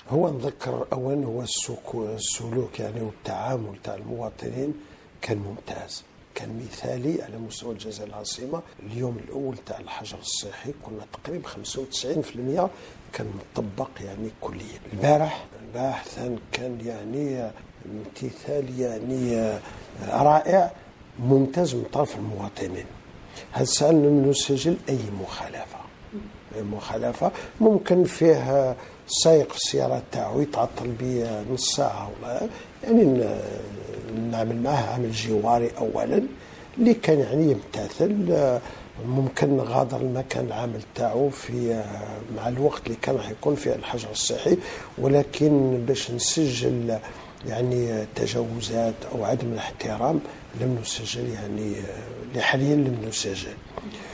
هو نذكر أولا هو السلوك يعني والتعامل تاع المواطنين كان ممتاز، كان مثالي على مستوى الجزائر العاصمة. اليوم الأول تاع الحجر الصحي كنا تقريبا 95% كان مطبق يعني كليا. البارح كان يعني امتثال يعني رائع ممتاز من طرف المواطنين. هل سألنا نسجل أي مخالفة ممكن فيه سائق في السيارة تاعو يتعطل بي نص ساعة ولا يعني نعمل معه عمل جواري أولا اللي كان يعني يمتثل، ممكن غادر المكان العمل تاعو في مع الوقت اللي كان راح يكون فيه الحجر الصحي، ولكن باش نسجل يعني تجاوزات أو عدم الاحترام لم نسجل، يعني حاليا لم نسجل.